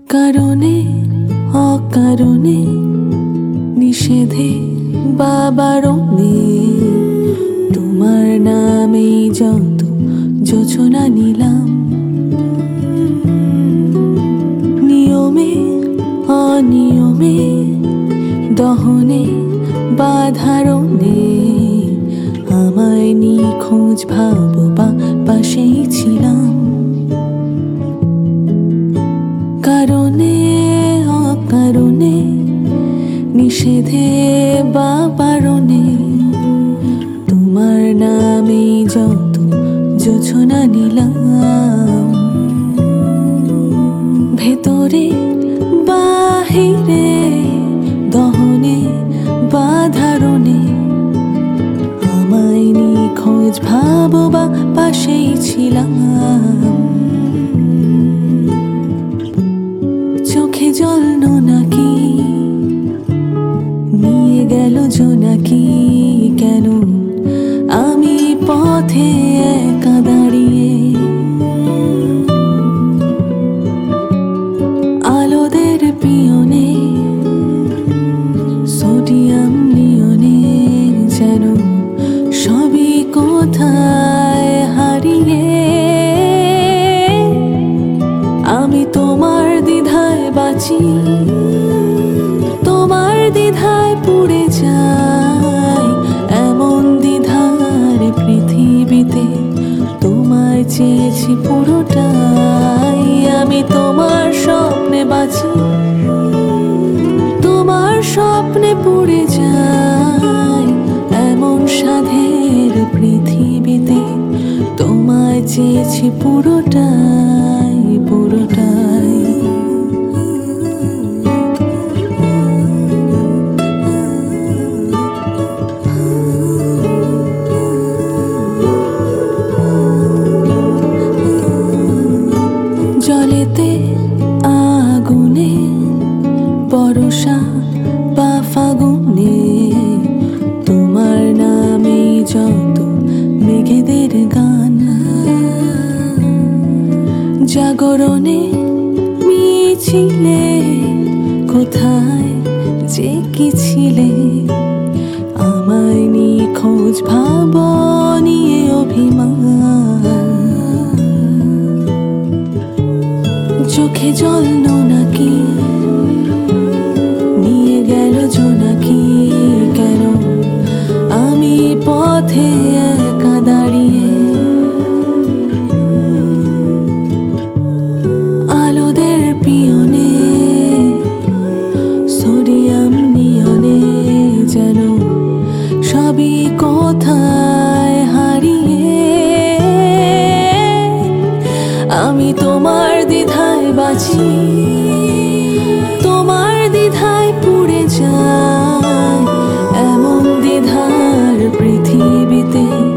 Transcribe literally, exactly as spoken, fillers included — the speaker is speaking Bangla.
কারণে অকারণে, নিষেধে বা বারণে, তোমার নামে যত যোজনা নিলাম। নিয়মে অনিয়মে, দহনে বা ধারণে, আমায় নিখোঁজ ভাববা পাশেই ছিলাম। কারণে অকারণে, নিষেধে বা বারণে, তোমার নামে যত যোজনা নিলাম। ভেতরে বাহিরে, দহনে বা ধারণে, আমায় নিখোঁজ ভাববা পাশেই ছিলাম। চোখে জল নাকি নিয়ে গেল জোনাকি, কেন আমি পথে একা দাঁড়িয়ে। আলোদের পিয়নে, সোডিয়াম নিয়নে, যেন সবই কোথায় হারিয়ে। আমি তোমার দ্বিধায় বাঁচি, তোমার দ্বিধায় পুড়ে যাই। এমন দ্বিধার পৃথিবীতে তোমায় চেয়েছি পুরোটাই। আমি তোমার স্বপ্নে বাঁচি, তোমার স্বপ্নে পুড়ে যাই। এমন সাধের পৃথিবীতে তোমায় চেয়েছি পুরোটাই পুরোটাই। জলেতে আগুনে, বর্ষা বা ফাগুনে, তোমার নামে যত মেঘেদের গান। জাগরণে মিছিলে, কোথায় যে কি ছিলে, আমায় নিখোঁজ ভাব নিয়ে অভিমান। চোখে জল নাকি নিয়ে গেল জোনাকি, কেন আমি পথে একা দাঁড়িয়ে। আলোদের পিয়নে, সোডিয়াম নিয়নে, যেন সবই কোথায় হারিয়ে। আমি তোমার দ্বিধায় বাঁচি, তোমার দ্বিধায় পুড়ে যাই। এমন দ্বিধার পৃথিবীতে